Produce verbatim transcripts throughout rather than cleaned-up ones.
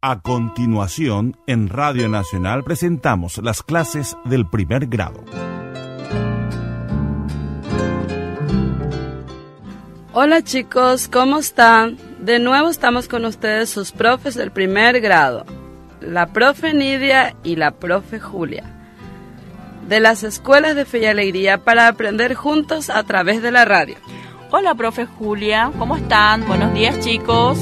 A continuación, en Radio Nacional presentamos las clases del primer grado. Hola chicos, ¿cómo están? De nuevo estamos con ustedes, sus profes del primer grado, la profe Nidia y la profe Julia, de las escuelas de Fe y Alegría para aprender juntos a través de la radio. Hola profe Julia, ¿cómo están? Buenos días chicos.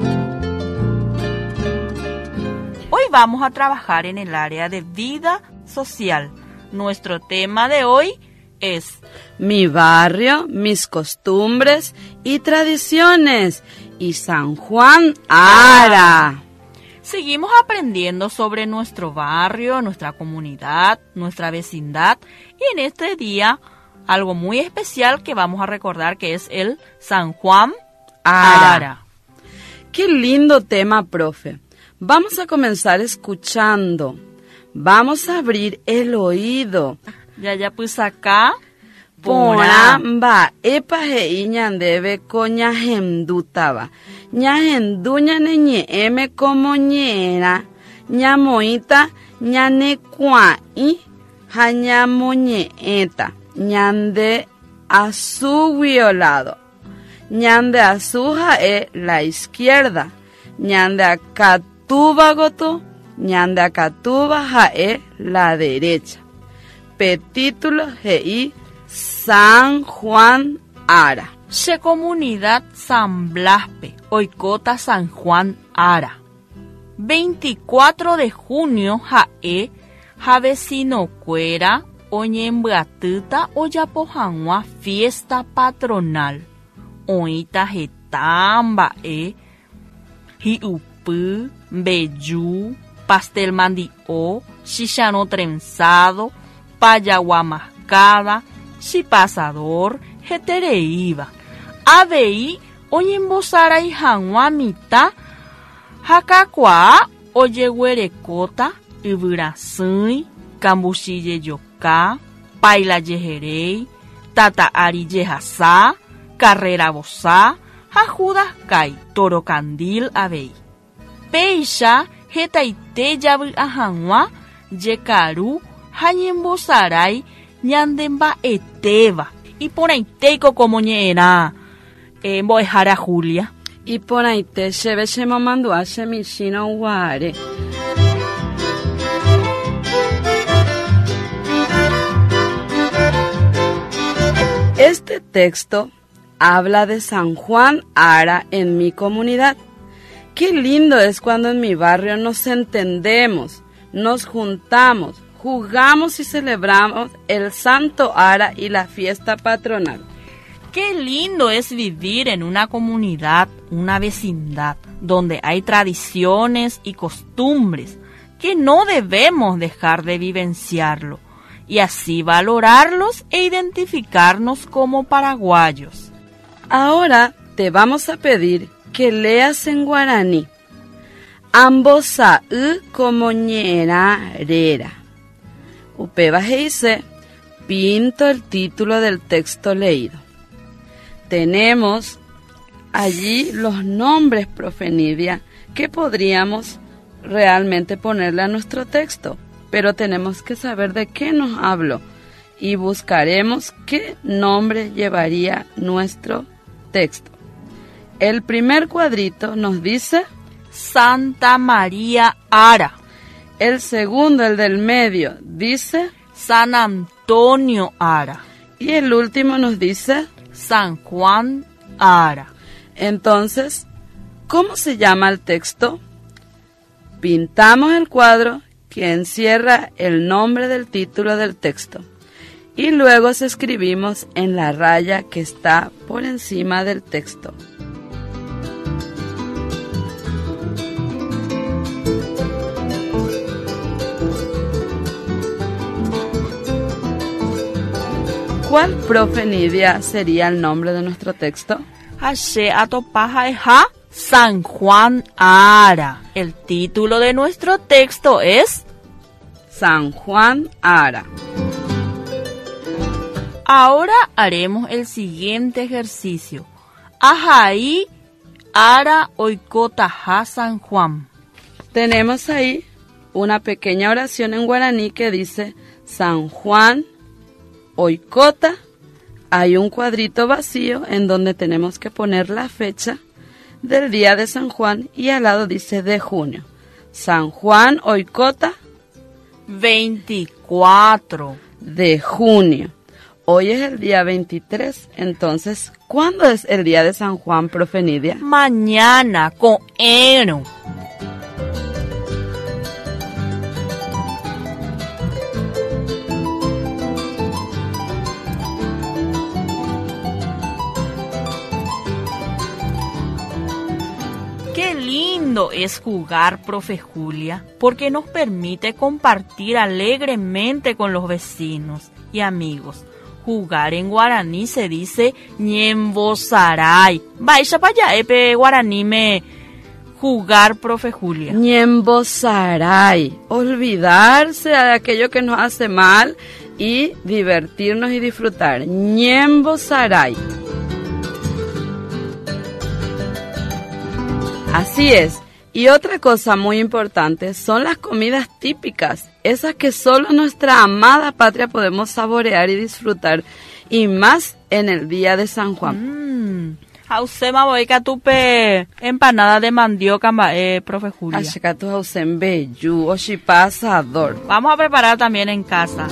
Hoy vamos a trabajar en el área de vida social. Nuestro tema de hoy es mi barrio, mis costumbres y tradiciones y San Juan Ara. Seguimos aprendiendo sobre nuestro barrio, nuestra comunidad, nuestra vecindad y en este día algo muy especial que vamos a recordar que es el San Juan Ara. Ara. Qué lindo tema, profe. Vamos a comenzar escuchando. Vamos a abrir el oído. Ya ya pues acá. Poramba, epa hei ñandeve ko ñahemdútava. Ñahendu ñaneñe'ẽme como ñe'ẽrã, ñamoĩta ñanekuã'i ha ñamoñe'ẽta. Ñande azul violado. Ñande azul ha'e la izquierda. Ñande akatúvagoto, ñande akatúva ha'e la derecha. Petítulo hei San Juan Ara. She comunidad San Blaspe, oikota San Juan Ara. veinticuatro de junio ha'e ha vecino cuera oñembyatýta ojapohag̃ua fiesta patronal. Oĩta heta mba'e, hi'upy, mbeju, pastel mandi'o, chicharrón trenzado, payagua mascada, chipasador, hetereíva. Avei oñembosarái hag̃ua mitã ha kakuaa ojeguerekóta yvyrasýi, kambuchi jejoka, paila jeherei, tata ari jehasa, carrera vosá, ha Judas Kai, toro candil avei. Péicha hetaite javy'a hag̃ua jekaru ha ñembosarái ñande mba'etéva. Iporãitéiko como ñe'ẽrã eh, mbo'ehára Julia. Iporãite chéve chemomandu'a chemichĩrõ guare. Este texto habla de San Juan Ara en mi comunidad. Qué lindo es cuando en mi barrio nos entendemos, nos juntamos, jugamos y celebramos el Santo Ara y la fiesta patronal. Qué lindo es vivir en una comunidad, una vecindad, donde hay tradiciones y costumbres que no debemos dejar de vivenciarlo y así valorarlos e identificarnos como paraguayos. Ahora te vamos a pedir que leas en guaraní. Ambosa'y como ñe'ẽrãrera. Upéva he'ise, pinto el título del texto leído. Tenemos allí los nombres, profe Nidia, que podríamos realmente ponerle a nuestro texto, pero tenemos que saber de qué nos hablo y buscaremos qué nombre llevaría nuestro texto. El primer cuadrito nos dice Santa María Ara. El segundo, el del medio, dice San Antonio Ara. Y el último nos dice San Juan Ara. Entonces, ¿cómo se llama el texto? Pintamos el cuadro que encierra el nombre del título del texto y luego se escribimos en la raya que está por encima del texto. ¿Cuál, profe Nidia, sería el nombre de nuestro texto? Hashe atopaja eja San Juan Ara. El título de nuestro texto es San Juan Ara. Ahora haremos el siguiente ejercicio. Ajaí Ara oikotaja San Juan. tenemos ahí una pequeña oración en guaraní que dice San Juan Oikota. Hay un cuadrito vacío en donde tenemos que poner la fecha del día de San Juan y al lado dice de junio. San Juan Oikota veinticuatro de junio. Hoy es el día veintitrés, entonces, ¿cuándo es el día de San Juan, profe Nidia? Mañana, con eno. Qué lindo es jugar, profe Julia, porque nos permite compartir alegremente con los vecinos y amigos. Jugar en guaraní se dice ñembosaray. Vaya para allá, epe guaraní me jugar, profe Julia. Ñembosaray. Olvidarse de aquello que nos hace mal y divertirnos y disfrutar. Ñembosaray. Así es. Y otra cosa muy importante son las comidas típicas, esas que solo nuestra amada patria podemos saborear y disfrutar, y más en el día de San Juan. Mm. Hausema boica tupe empanada de mandioca, eh, profe Julia. Ashikatu hausen beyu, oshipa asador. Vamos a preparar también en casa.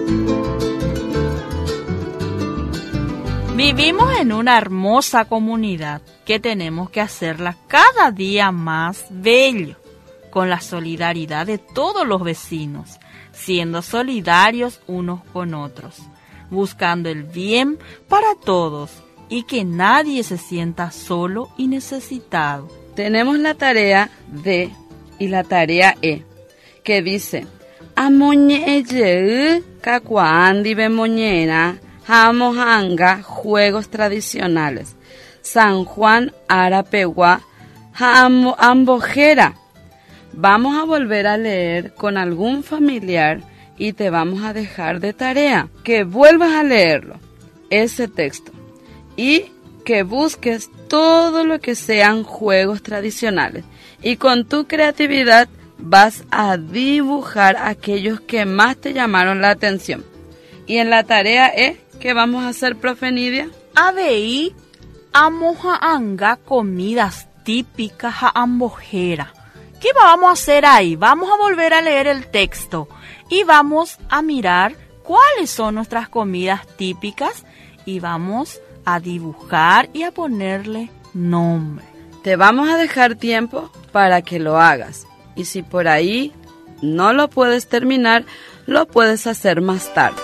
Vivimos en una hermosa comunidad que tenemos que hacerla cada día más bello, con la solidaridad de todos los vecinos, siendo solidarios unos con otros, buscando el bien para todos y que nadie se sienta solo y necesitado. Tenemos la tarea D y la tarea E, que dice, Amoñeye kakuandi bemoñera, Jamojanga, juegos tradicionales. San Juan Arapeguá, Ambojera. Vamos a volver a leer con algún familiar y te vamos a dejar de tarea que vuelvas a leerlo, ese texto, y que busques todo lo que sean juegos tradicionales. Y con tu creatividad vas a dibujar aquellos que más te llamaron la atención. Y en la tarea E, ¿qué vamos a hacer, profe Nidia? Abeí amojaanga, comidas típicas a ambojera. ¿Qué vamos a hacer ahí? Vamos a volver a leer el texto y vamos a mirar cuáles son nuestras comidas típicas y vamos a dibujar y a ponerle nombre. Te vamos a dejar tiempo para que lo hagas. Y si por ahí no lo puedes terminar, lo puedes hacer más tarde.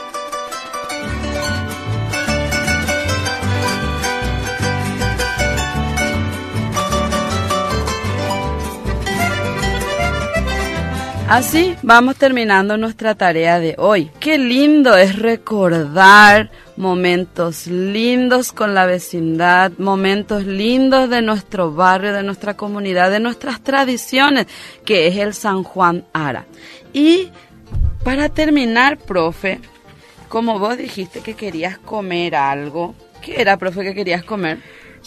Así vamos terminando nuestra tarea de hoy. Qué lindo es recordar momentos lindos con la vecindad, momentos lindos de nuestro barrio, de nuestra comunidad, de nuestras tradiciones, que es el San Juan Ara. Y para terminar, profe, como vos dijiste que querías comer algo, ¿qué era, profe, que querías comer?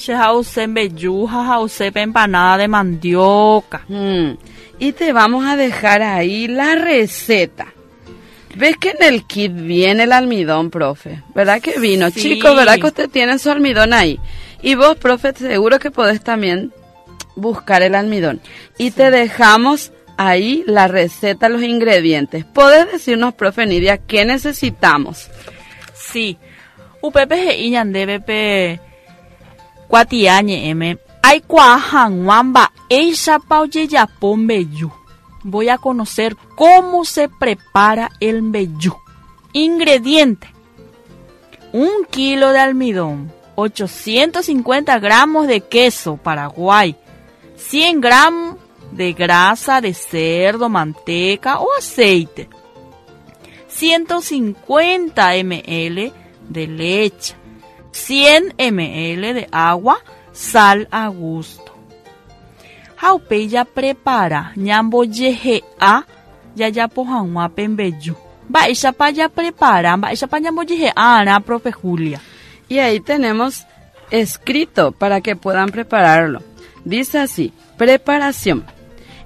Empanada de mandioca. Hmm. Y te vamos a dejar ahí la receta. ¿Ves que en el kit viene el almidón, profe? ¿Verdad que vino? Sí. Chicos, ¿verdad que usted tiene su almidón ahí? Y vos, profe, seguro que podés también buscar el almidón. Y sí, te dejamos ahí la receta, los ingredientes. ¿Podés decirnos, profe Nidia, qué necesitamos? Sí. Upepe y ñandebepe cuatiañe m. Ay cuajan wamba eisha pauyeya pombeyu. Voy a conocer cómo se prepara el mbeyú. Ingrediente: un kilo de almidón, ochocientos cincuenta gramos de queso paraguay, cien gramos de grasa de cerdo, manteca o aceite, ciento cincuenta mililitros de leche, cien mililitros de agua, sal a gusto. Jaupe ya prepara ñambo yeje a ya ya pojanwa pembeyu. Baisha pa ya prepara, baisha pa ñambo yeje a na, profe Julia. Y ahí tenemos escrito para que puedan prepararlo. Dice así: preparación.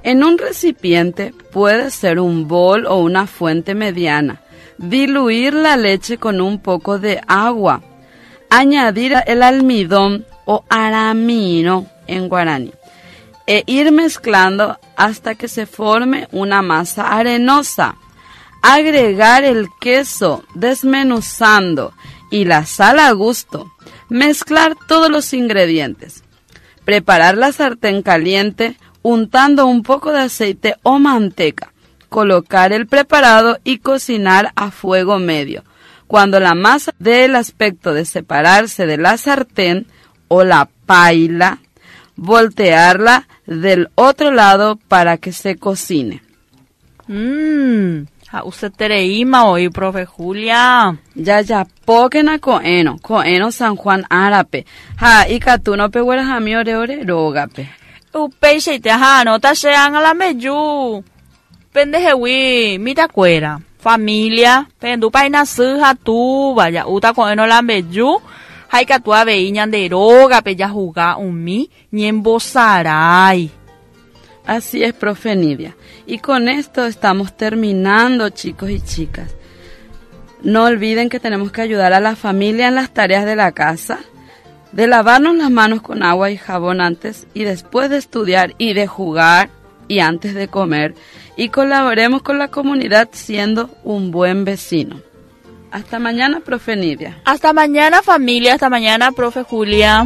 En un recipiente, puede ser un bol o una fuente mediana, diluir la leche con un poco de agua, añadir el almidón o aramino en guaraní, e ir mezclando hasta que se forme una masa arenosa. Agregar el queso desmenuzando y la sal a gusto. Mezclar todos los ingredientes. Preparar la sartén caliente untando un poco de aceite o manteca. Colocar el preparado y cocinar a fuego medio. Cuando la masa dé el aspecto de separarse de la sartén o la paila, voltearla del otro lado para que se cocine. Mmm, usted tereima hoy, profe Julia. Ya ya, poquena coeno, coeno San Juan árape. Ja, y catuno pe hueras a mi ore ore rogape. Upeixe te ha no ta sean a la meyu. Pendejewi, mita cuera. Familia, pendu paina suja tu, vaya, uta coeno la meyu. Hay que tu aveiñan de roga, pe ya jugar un mi, ni en bosaray. Así es, profe Nidia. Y con esto estamos terminando, chicos y chicas. No olviden que tenemos que ayudar a la familia en las tareas de la casa, de lavarnos las manos con agua y jabón antes y después de estudiar y de jugar y antes de comer. Y colaboremos con la comunidad siendo un buen vecino. Hasta mañana, profe Nidia. Hasta mañana, familia. Hasta mañana, profe Julia.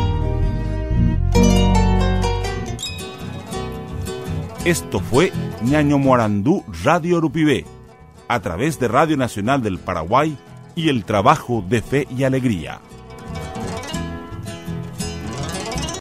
Esto fue Ñaño Morandú Radio Urupibé, a través de Radio Nacional del Paraguay y el trabajo de Fe y Alegría.